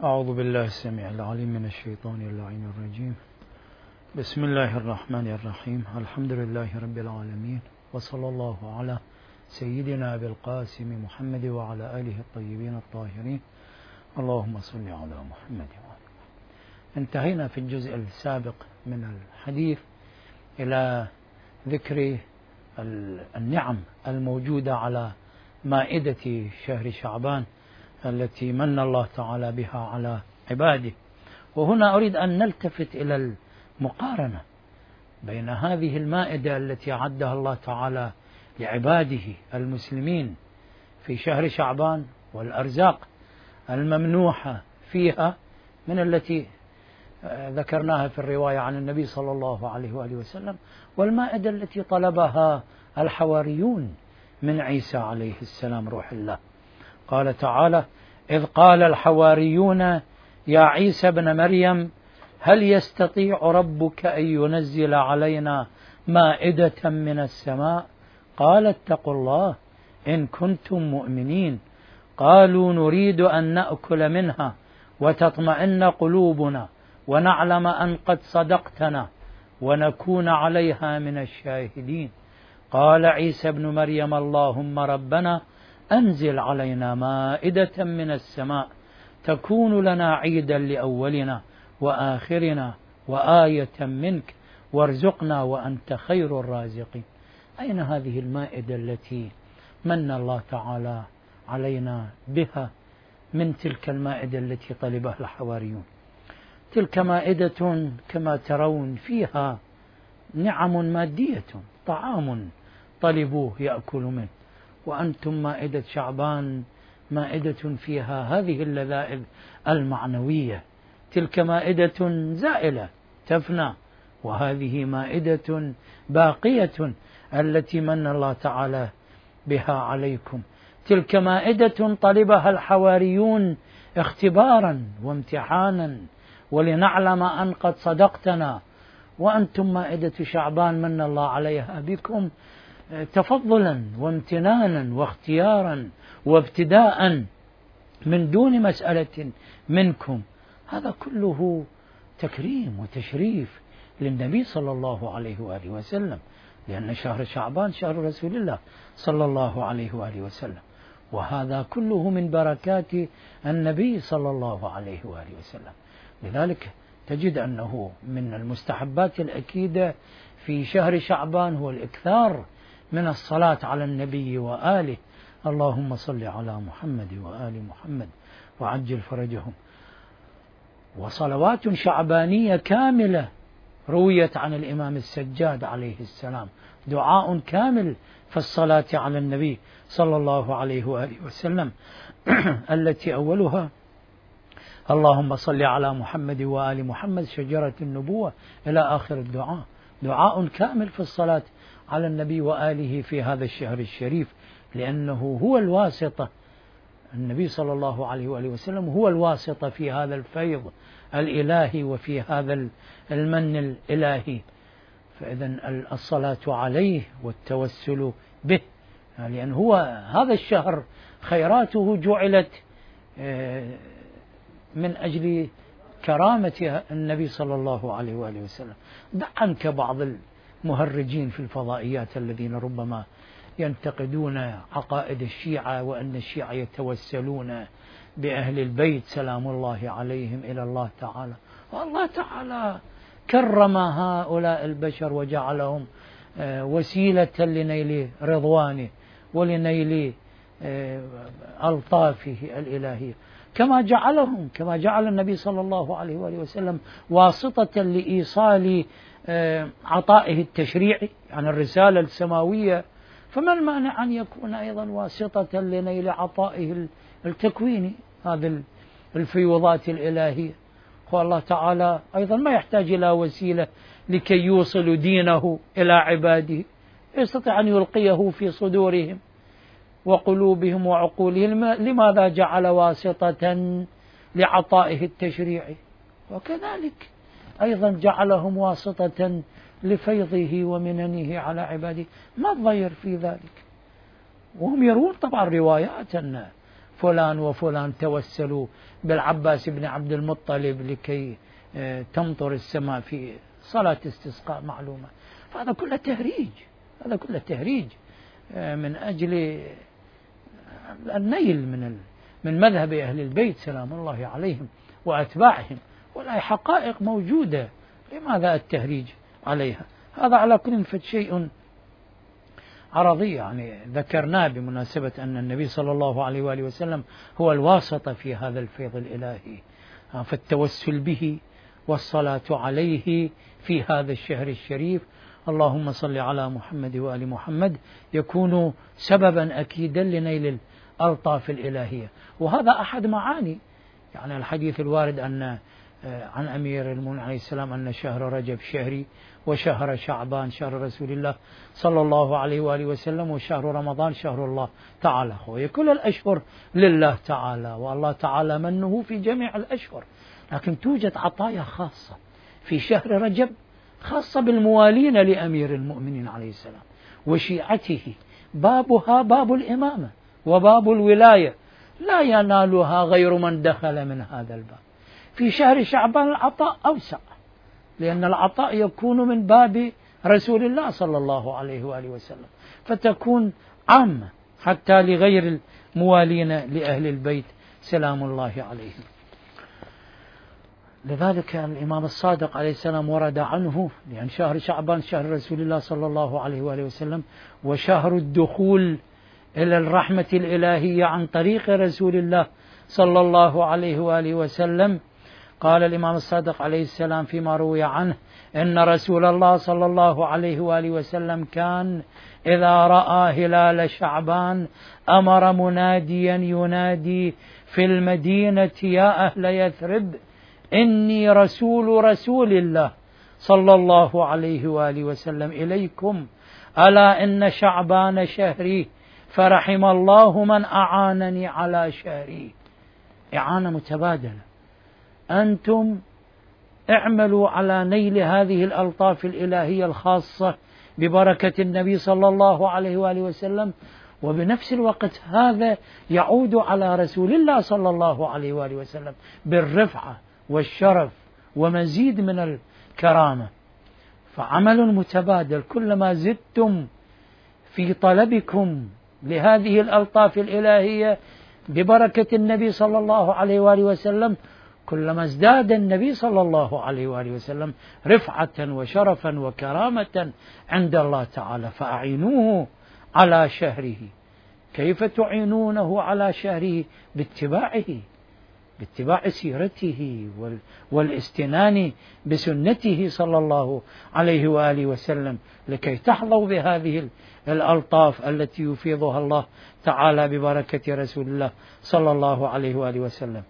أعوذ بالله السميع العليم من الشيطان اللعين الرجيم. بسم الله الرحمن الرحيم. الحمد لله رب العالمين، وصلى الله على سيدنا أبي القاسم محمد وعلى آله الطيبين الطاهرين. اللهم صل على محمد. انتهينا في الجزء السابق من الحديث إلى ذكر النعم الموجودة على مائدة شهر شعبان التي من الله تعالى بها على عباده. وهنا أريد أن نلتفت إلى المقارنة بين هذه المائدة التي أعدها الله تعالى لعباده المسلمين في شهر شعبان والأرزاق الممنوحة فيها من التي ذكرناها في الرواية عن النبي صلى الله عليه وآله وسلم، والمائدة التي طلبها الحواريون من عيسى عليه السلام روح الله. قال تعالى: إذ قال الحواريون يا عيسى ابن مريم هل يستطيع ربك أن ينزل علينا مائدة من السماء؟ قال اتقوا الله إن كنتم مؤمنين. قالوا نريد أن نأكل منها وتطمئن قلوبنا ونعلم أن قد صدقتنا ونكون عليها من الشاهدين. قال عيسى ابن مريم اللهم ربنا أنزل علينا مائدة من السماء تكون لنا عيدا لأولنا وآخرنا وآية منك وارزقنا وأنت خير الرازقين. أين هذه المائدة التي من الله تعالى علينا بها من تلك المائدة التي طلبها الحواريون؟ تلك مائدة كما ترون فيها نعم مادية، طعام طلبوه يأكل منه، وأنتم مائدة شعبان مائدة فيها هذه اللذائذ المعنوية. تلك مائدة زائلة تفنى، وهذه مائدة باقية التي من الله تعالى بها عليكم. تلك مائدة طلبها الحواريون اختبارا وامتحانا ولنعلم أن قد صدقتنا، وأنتم مائدة شعبان من الله عليها بكم تفضلا وامتنانا واختيارا وابتداء من دون مسألة منكم. هذا كله تكريم وتشريف للنبي صلى الله عليه وآله وسلم، لأن شهر شعبان شهر رسول الله صلى الله عليه وآله وسلم، وهذا كله من بركات النبي صلى الله عليه وآله وسلم. لذلك تجد أنه من المستحبات الأكيدة في شهر شعبان هو الإكثار من الصلاة على النبي وآله. اللهم صل على محمد وآل محمد وعجل فرجهم. وصلوات شعبانية كاملة رويت عن الإمام السجاد عليه السلام، دعاء كامل في الصلاة على النبي صلى الله عليه وآله وسلم التي أولها اللهم صل على محمد وآل محمد شجرة النبوة إلى آخر الدعاء. دعاء كامل في الصلاة على النبي وآله في هذا الشهر الشريف، لأنه هو الواسطة. النبي صلى الله عليه وآله وسلم هو الواسطة في هذا الفيض الإلهي وفي هذا المن الإلهي. فإذن الصلاة عليه والتوسل به، لأن هو هذا الشهر خيراته جعلت من أجل كرامة النبي صلى الله عليه وآله وسلم. دع عنك بعض المهرجين في الفضائيات الذين ربما ينتقدون عقائد الشيعة وأن الشيعة يتوسلون بأهل البيت سلام الله عليهم إلى الله تعالى. والله تعالى كرم هؤلاء البشر وجعلهم وسيلة لنيل رضوانه ولنيل ألطافه الإلهية، كما جعل النبي صلى الله عليه وآله وسلم واسطة لإيصال عطائه التشريعي، يعني الرسالة السماوية. فما المانع أن يكون أيضا واسطة لنيل عطائه التكويني، هذه الفيوضات الإلهية. والله تعالى أيضا ما يحتاج إلى وسيلة لكي يوصل دينه إلى عباده، يستطيع أن يلقيه في صدورهم وقلوبهم وعقولهم. لماذا جعل واسطة لعطائه التشريعي؟ وكذلك أيضا جعلهم واسطة لفيضه ومننه على عباده. ما الضير في ذلك؟ وهم يرون طبعا روايات أن فلان وفلان توسلوا بالعباس بن عبد المطلب لكي تمطر السماء في صلاة استسقاء معلومة. فهذا كله تهريج، هذا كله تهريج من أجل النيل من مذهب أهل البيت سلام الله عليهم وأتباعهم، ولا حقائق موجودة، لماذا التهريج عليها؟ هذا على كل شيء عرضي يعني ذكرناه بمناسبة أن النبي صلى الله عليه وآله وسلم هو الواسطة في هذا الفيض الإلهي، فالتوسل به والصلاة عليه في هذا الشهر الشريف، اللهم صل على محمد وآل محمد، يكون سببا أكيدا لنيل الألطاف الإلهية. وهذا أحد معاني يعني الحديث الوارد أن عن أمير المؤمنين عليه السلام أن شهر رجب شهري، وشهر شعبان شهر رسول الله صلى الله عليه وآله وسلم، وشهر رمضان شهر الله تعالى. كل الأشهر لله تعالى، والله تعالى منه في جميع الأشهر، لكن توجد عطايا خاصة في شهر رجب خاصة بالموالين لأمير المؤمنين عليه السلام وشيعته، بابها باب الإمامة وباب الولاية، لا ينالها غير من دخل من هذا الباب. في شهر شعبان العطاء أوسع، لأن العطاء يكون من باب رسول الله صلى الله عليه وآله وسلم، فتكون عامة حتى لغير الموالين لأهل البيت سلام الله عليهم. لذلك الإمام الصادق عليه السلام ورد عنه، لأن شهر شعبان شهر رسول الله صلى الله عليه وآله وسلم، وشهر الدخول إلى الرحمة الإلهية عن طريق رسول الله صلى الله عليه وآله وسلم. قال الإمام الصادق عليه السلام فيما روي عنه إن رسول الله صلى الله عليه وآله وسلم كان إذا رأى هلال شعبان أمر مناديا ينادي في المدينة يا أهل يثرب إني رسول الله صلى الله عليه وآله وسلم إليكم، ألا إن شعبان شهري فرحم الله من أعانني على شهري. إعانة متبادلة، أنتم اعملوا على نيل هذه الألطاف الإلهية الخاصة ببركة النبي صلى الله عليه وآله وسلم، وبنفس الوقت هذا يعود على رسول الله صلى الله عليه وآله وسلم بالرفعة والشرف ومزيد من الكرامة. فعمل متبادل، كلما زدتم في طلبكم لهذه الألطاف الإلهية ببركة النبي صلى الله عليه وآله وسلم، كلما ازداد النبي صلى الله عليه وآله وسلم رفعة وشرفا وكرامة عند الله تعالى. فأعينوه على شهره. كيف تعينونه على شهره؟ باتباع سيرته والاستنان بسنته صلى الله عليه وآله وسلم، لكي تحظوا بهذه الألطاف التي يفيضها الله تعالى ببركة رسول الله صلى الله عليه وآله وسلم.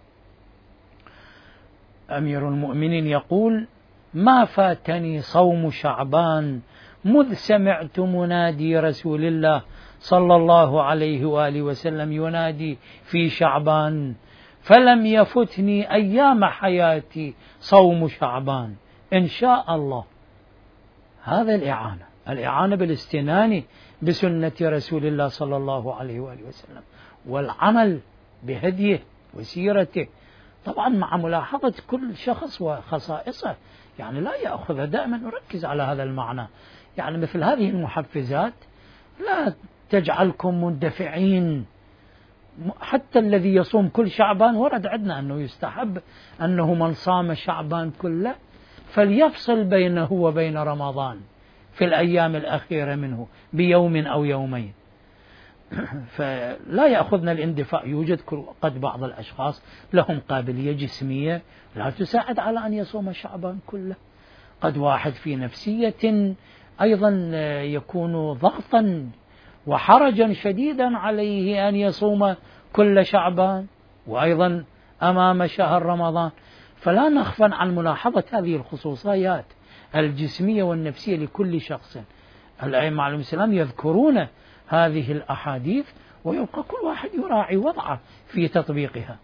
أمير المؤمنين يقول: ما فاتني صوم شعبان مذ سمعت منادي رسول الله صلى الله عليه وآله وسلم ينادي في شعبان، فلم يفتني أيام حياتي صوم شعبان إن شاء الله. هذا الإعانة بالاستنان بسنة رسول الله صلى الله عليه وآله وسلم، والعمل بهديه وسيرته، طبعا مع ملاحظة كل شخص وخصائصه، يعني لا يأخذ، دائما نركز على هذا المعنى. يعني مثل هذه المحفزات لا تجعلكم مندفعين. حتى الذي يصوم كل شعبان ورد عندنا أنه يستحب أنه من صام شعبان كله فليفصل بينه وبين رمضان في الأيام الأخيرة منه بيوم أو يومين. فلا يأخذنا الاندفاع. يوجد قد بعض الأشخاص لهم قابلية جسمية لا تساعد على أن يصوم شعبان كله. قد واحد في نفسية أيضا يكون ضغطا وحرجا شديدا عليه أن يصوم كل شعبان، وأيضا أمام شهر رمضان. فلا نغفل عن ملاحظة هذه الخصوصيات الجسمية والنفسية لكل شخص. الأئمة عليهم السلام يذكرون هذه الأحاديث، ويبقى كل واحد يراعي وضعه في تطبيقها.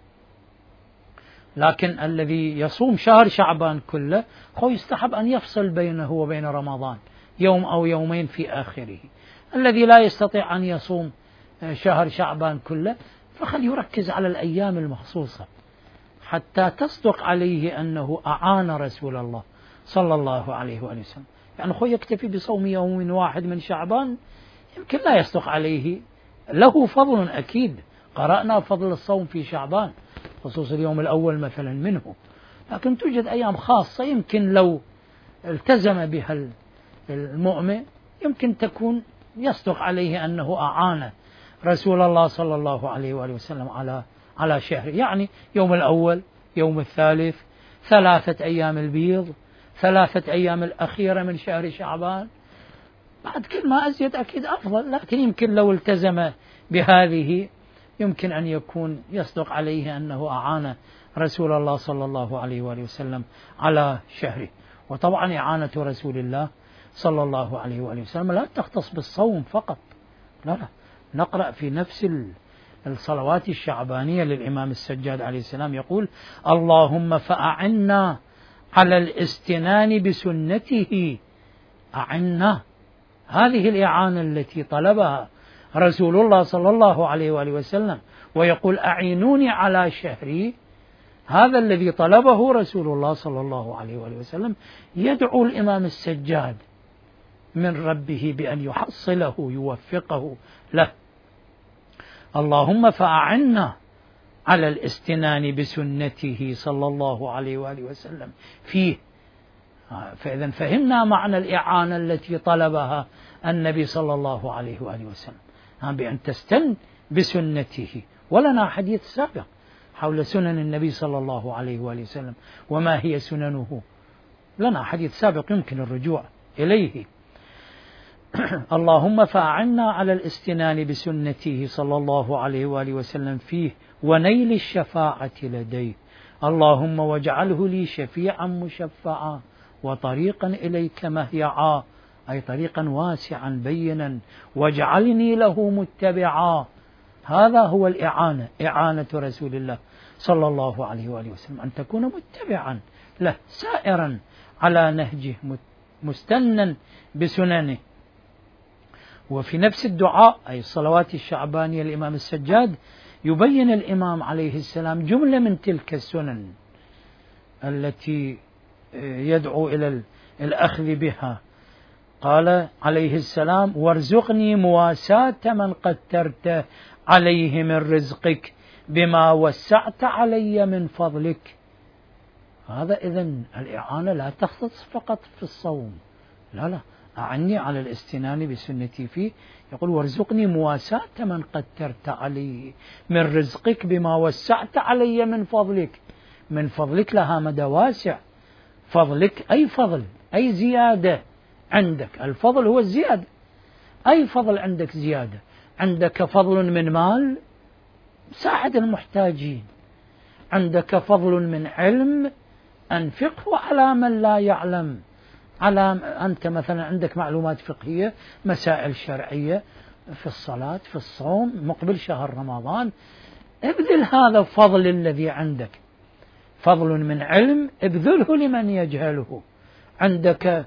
لكن الذي يصوم شهر شعبان كله هو يستحب أن يفصل بينه وبين رمضان يوم أو يومين في آخره. الذي لا يستطيع أن يصوم شهر شعبان كله فخل يركز على الأيام المخصوصة حتى تصدق عليه أنه أعان رسول الله صلى الله عليه وآله وسلم. يعني أخوي يكتفي بصوم يوم واحد من شعبان يمكن لا يصدق عليه، له فضل أكيد، قرأنا فضل الصوم في شعبان خصوص اليوم الأول مثلا منه، لكن توجد أيام خاصة يمكن لو التزم بها المؤمن يمكن تكون يصدق عليه أنه أعان رسول الله صلى الله عليه وآله وسلم على شهره. يعني يوم الأول، يوم الثالث، 3 أيام البيض، 3 أيام الأخيرة من شهر شعبان، بعد كل ما أزيد أكيد أفضل، لكن يمكن لو التزم بهذه يمكن أن يكون يصدق عليه أنه أعان رسول الله صلى الله عليه وآله وسلم على شهره. وطبعا إعانة رسول الله صلى الله عليه وآله وسلم لا تختص بالصوم فقط، لا، نقرأ في نفس الصلوات الشعبانية للإمام السجاد عليه السلام يقول: اللهم فأعنا على الاستنان بسنته. أعنا، هذه الإعانة التي طلبها رسول الله صلى الله عليه وآله وسلم، ويقول أعينوني على شهري، هذا الذي طلبه رسول الله صلى الله عليه وآله وسلم. يدعو الإمام السجاد من ربه بأن يحصله يوفقه له. اللهم فأعنا على الاستنان بسنته صلى الله عليه وآله وسلم فيه. فإذا فهمنا معنى الإعانة التي طلبها النبي صلى الله عليه وآله وسلم، بأن تستن بسنته. ولنا حديث سابق حول سنن النبي صلى الله عليه وآله وسلم وما هي سننه، لنا حديث سابق يمكن الرجوع إليه. اللهم فأعنا على الاستنان بسنته صلى الله عليه وآله وسلم فيه ونيل الشفاعة لديه. اللهم واجعله لي شفيعا مشفعا وطريقا إليك مهيعا، أي طريقا واسعا بينا، واجعلني له متبعا. هذا هو الإعانة، إعانة رسول الله صلى الله عليه وآله وسلم، أن تكون متبعا له سائرا على نهجه مستنا بسننه. وفي نفس الدعاء أي الصلوات الشعبانية الإمام السجاد يبين الإمام عليه السلام جملة من تلك السنن التي يدعو إلى الأخذ بها. قال عليه السلام: وارزقني مواساة من قدرت عليه من رزقك بما وسعت علي من فضلك. هذا إذن الإعانة لا تختص فقط في الصوم، لا، أعني على الاستنان بسنتي فيه. يقول: وارزقني مواساة من قدرت عليه من رزقك بما وسعت علي من فضلك. من فضلك لها مدى واسع، فضلك أي فضل، أي زيادة عندك، الفضل هو الزيادة، أي فضل عندك زيادة. عندك فضل من مال، ساعد المحتاجين. عندك فضل من علم، أنفقه على من لا يعلم. أنت مثلا عندك معلومات فقهية، مسائل شرعية في الصلاة، في الصوم، مقبل شهر رمضان، ابذل هذا الفضل الذي عندك. فضل من علم ابذله لمن يجهله. عندك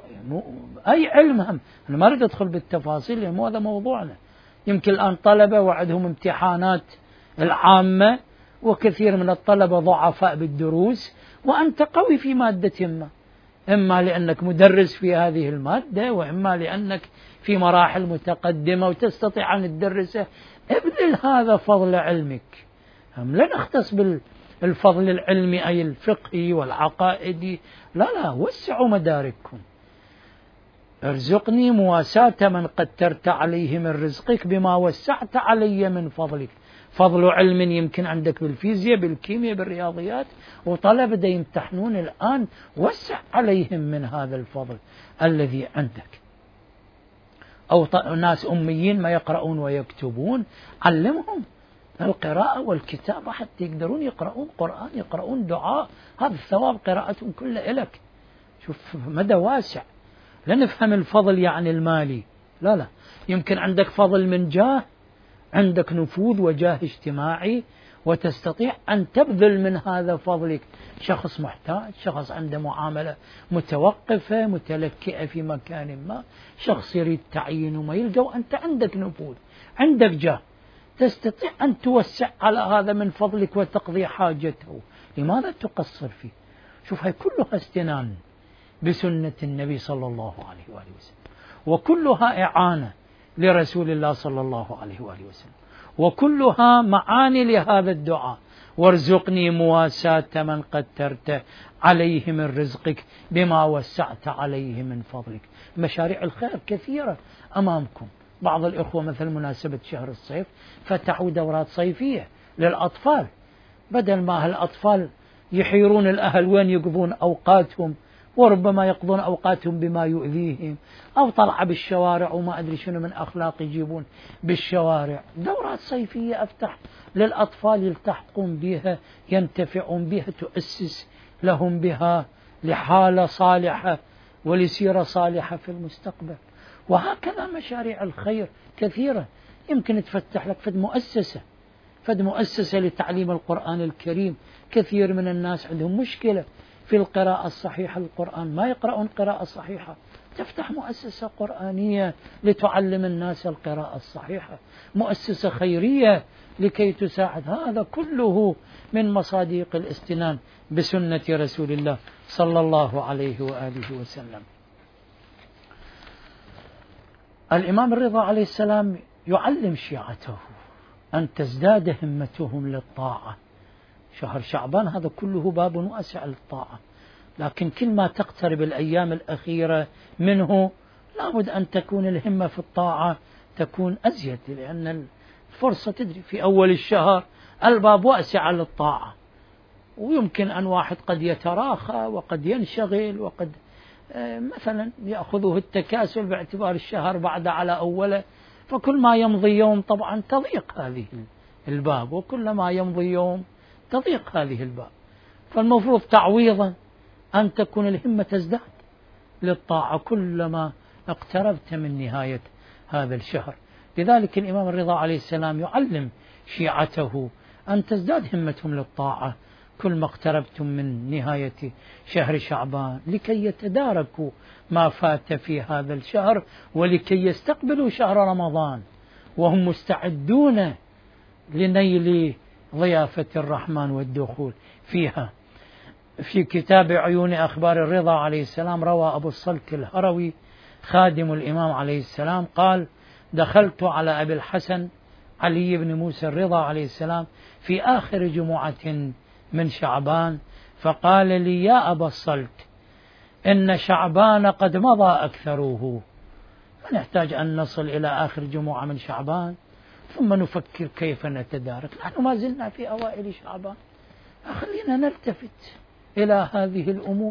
أي علم، أنا ما أريد أدخل بالتفاصيل لأن هذا موضوعنا. يمكن الآن طلبة وعندهم امتحانات العامة، وكثير من الطلبة ضعفاء بالدروس، وأنت قوي في مادة ما، إما لأنك مدرس في هذه المادة، وإما لأنك في مراحل متقدمة وتستطيع أن تدرسه. ابذل هذا فضل علمك. لا نختص بالفضل العلمي أي الفقهي والعقائدي، لا، وسعوا مدارككم. ارزقني مواساة من قدرت عليه من رزقك بما وسعت علي من فضلك. فضل علم يمكن عندك بالفيزياء، بالكيمياء، بالرياضيات، وطلبة دا يمتحنون الآن، وسع عليهم من هذا الفضل الذي عندك. أو ناس أميين ما يقرؤون ويكتبون، علمهم القراءة والكتابة حتى يقدرون يقرؤون قرآن، يقرؤون دعاء، هذا الثواب قراءتهم كله إلك. شوف مدى واسع. لا نفهم الفضل يعني المالي، لا، يمكن عندك فضل من جاه، عندك نفوذ وجاه اجتماعي، وتستطيع أن تبذل من هذا فضلك. شخص محتاج، شخص عنده معاملة متوقفة متلكئة في مكان ما، شخص يريد تعيين وما يلقى، وأنت عندك نفوذ، عندك جاه، تستطيع أن توسع على هذا من فضلك وتقضي حاجته، لماذا تقصر فيه؟ شوف، هاي كلها استنان بسنة النبي صلى الله عليه وآله وسلم، وكلها إعانة لرسول الله صلى الله عليه وآله وسلم، وكلها معاني لهذا الدعاء: وارزقني مواساة من قدرت عليه من رزقك بما وسعت عليه من فضلك. مشاريع الخير كثيرة أمامكم. بعض الإخوة مثل مناسبة شهر الصيف فتحوا دورات صيفية للأطفال، بدل ما الأطفال يحيرون الأهل وين يقضون أوقاتهم، وربما يقضون أوقاتهم بما يؤذيهم، أو طلع بالشوارع وما أدري شنو من أخلاق يجيبون بالشوارع. دورات صيفية أفتح للأطفال يلتحقون بها، ينتفعون بها، تؤسس لهم بها لحالة صالحة ولسيرة صالحة في المستقبل. وهكذا مشاريع الخير كثيرة. يمكن تفتح لك فد مؤسسة لتعليم القرآن الكريم. كثير من الناس عندهم مشكلة في القراءة الصحيحة للقرآن، ما يقرؤون قراءة صحيحة، تفتح مؤسسة قرآنية لتعلم الناس القراءة الصحيحة، مؤسسة خيرية لكي تساعد. هذا كله من مصادق الاستنان بسنة رسول الله صلى الله عليه وآله وسلم. الإمام الرضا عليه السلام يعلم شيعته أن تزداد همتهم للطاعة. شهر شعبان هذا كله باب واسع للطاعة، لكن كل ما تقترب الأيام الأخيرة منه لابد أن تكون الهمة في الطاعة تكون أزيد، لأن الفرصة تدري في أول الشهر الباب واسع للطاعة، ويمكن أن واحد قد يتراخى وقد ينشغل وقد مثلا يأخذه التكاسل باعتبار الشهر بعد على أوله، فكل ما يمضي يوم طبعا تضيق هذه الباب، وكل ما يمضي يوم تضيق هذه الباب. فالمفروض تعويضا أن تكون الهمة تزداد للطاعة كلما اقتربت من نهاية هذا الشهر. لذلك الإمام الرضا عليه السلام يعلم شيعته أن تزداد همتهم للطاعة كل ما اقتربتم من نهاية شهر شعبان، لكي يتداركوا ما فات في هذا الشهر، ولكي يستقبلوا شهر رمضان وهم مستعدون لنيل ضيافة الرحمن والدخول فيها. في كتاب عيون أخبار الرضا عليه السلام روى أبو الصلت الهروي خادم الإمام عليه السلام قال: دخلت على أبي الحسن علي بن موسى الرضا عليه السلام في آخر جمعة من شعبان، فقال لي: يا أبا الصلت، إن شعبان قد مضى أكثره، فنحتاج أن نصل إلى آخر جمعة من شعبان ثم نفكر كيف نتدارك. نحن ما زلنا في أوائل شعبان، خلينا نلتفت إلى هذه الأمور.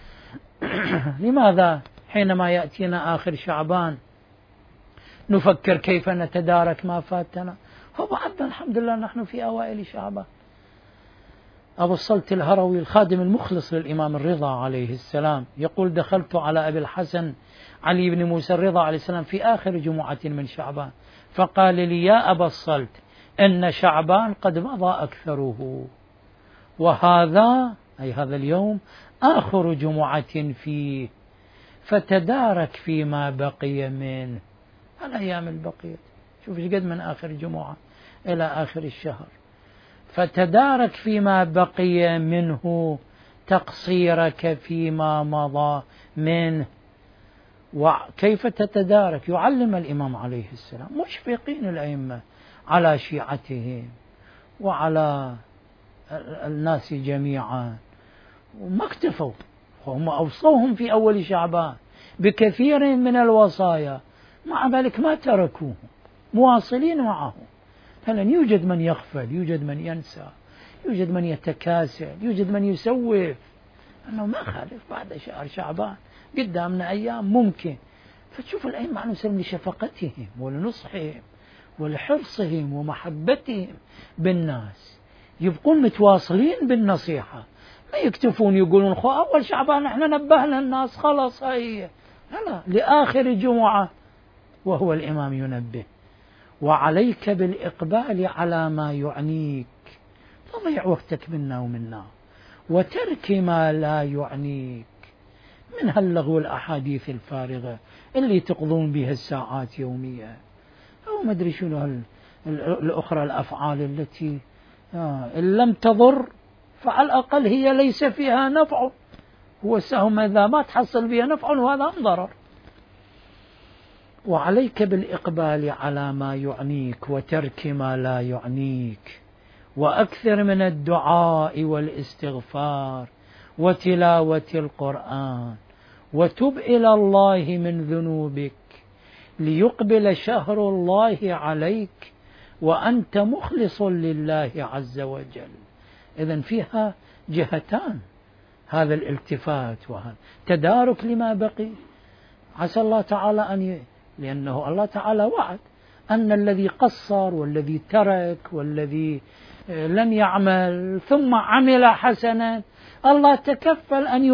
لماذا حينما يأتينا آخر شعبان نفكر كيف نتدارك ما فاتنا؟ هو بعدنا الحمد لله نحن في أوائل شعبان. أبو الصلت الهروي الخادم المخلص للإمام الرضا عليه السلام يقول: دخلت على أبي الحسن علي بن موسى الرضا عليه السلام في آخر جمعة من شعبان، فقال لي: يا أبا الصلت، إن شعبان قد مضى أكثره، وهذا أي هذا اليوم آخر جمعة فيه، فتدارك فيما بقي منه. الأيام البقية شوف قد من آخر جمعة إلى آخر الشهر، فتدارك فيما بقي منه تقصيرك فيما مضى منه. وكيف تتدارك؟ يعلم الإمام عليه السلام مشفقين الأئمة على شيعتهم وعلى الناس جميعا، وما اكتفوا، هم أوصوهم في أول شعبان بكثير من الوصايا، مع ذلك ما تركوه، مواصلين معه. هل يوجد من يغفل، يوجد من ينسى، يوجد من يتكاسل، يوجد من يسوف، أنه ما خالف بعد شهر شعبان قدامنا أيام ممكن. فتشوف الأئمة على سبيل لشفقتهم ولنصحهم ولحرصهم ومحبتهم بالناس، يبقون متواصلين بالنصيحة، ما يكتفون يقولون خو أول شعبان احنا نبهنا الناس خلاص هي، لا، لآخر جمعة وهو الإمام ينبه. وعليك بالإقبال على ما يعنيك، تضيع وقتك منا ومنا، وترك ما لا يعنيك من هاللغو الأحاديث الفارغة اللي تقضون بها الساعات يوميا، أو ما أدري شنو الأخرى الأفعال التي إن لم تضر فعلى الأقل هي ليس فيها نفع. هو السهم إذا ما تحصل فيها نفع وهذا ضرر. وعليك بالإقبال على ما يعنيك وترك ما لا يعنيك، وأكثر من الدعاء والاستغفار وتلاوة القرآن، وتب إلى الله من ذنوبك ليقبل شهر الله عليك وأنت مخلص لله عز وجل. إذن فيها جهتان، هذا الالتفات وهذا تدارك لما بقي. عسى الله تعالى لأنه الله تعالى وعد أن الذي قصر والذي ترك والذي لم يعمل ثم عمل حسنا الله تكفل أن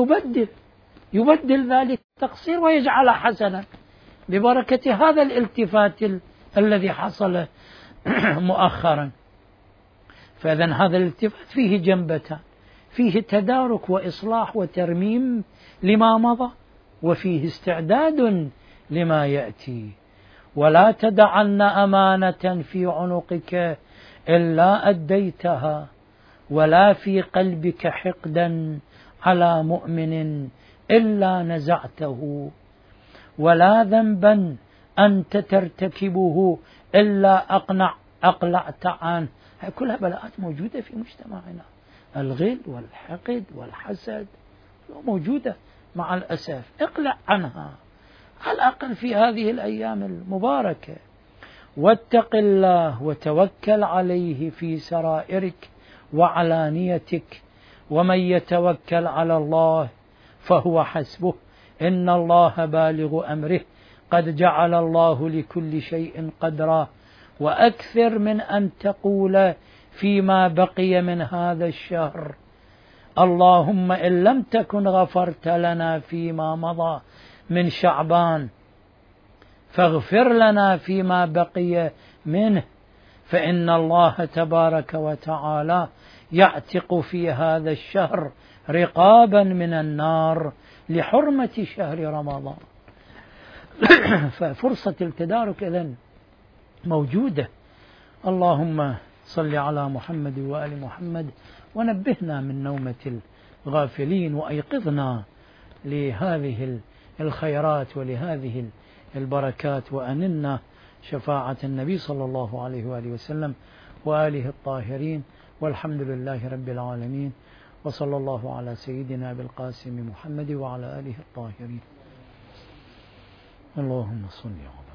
يبدل ذلك التقصير ويجعل حسنا ببركة هذا الالتفات الذي حصل مؤخرا. فإذن هذا الالتفات فيه جنبتان، فيه تدارك وإصلاح وترميم لما مضى، وفيه استعداد لما يأتي. ولا تدعن أمانة في عنقك إلا أديتها، ولا في قلبك حقدا على مؤمن إلا نزعته، ولا ذنبا أنت ترتكبه إلا أقلعت عنه. كلها بلاءات موجودة في مجتمعنا، الغل والحقد والحسد موجودة مع الأسف. اقلع عنها على الأقل في هذه الأيام المباركة، واتق الله وتوكل عليه في سرائرك وعلانيتك، ومن يتوكل على الله فهو حسبه، إن الله بالغ أمره، قد جعل الله لكل شيء قدرا. وأكثر من أن تقول فيما بقي من هذا الشهر اللهم إن لم تكن غفرت لنا فيما مضى من شعبان فاغفر لنا فيما بقي منه، فإن الله تبارك وتعالى يعتق في هذا الشهر رقابا من النار لحرمة شهر رمضان. ففرصة التدارك إذن موجودة. اللهم صل على محمد وآل محمد، ونبهنا من نومة الغافلين، وأيقظنا لهذه الخيرات ولهذه البركات، وأننا شفاعة النبي صلى الله عليه وآله وسلم وآله الطاهرين. والحمد لله رب العالمين، وصلى الله على سيدنا بالقاسم محمد وعلى آله الطاهرين. اللهم صل على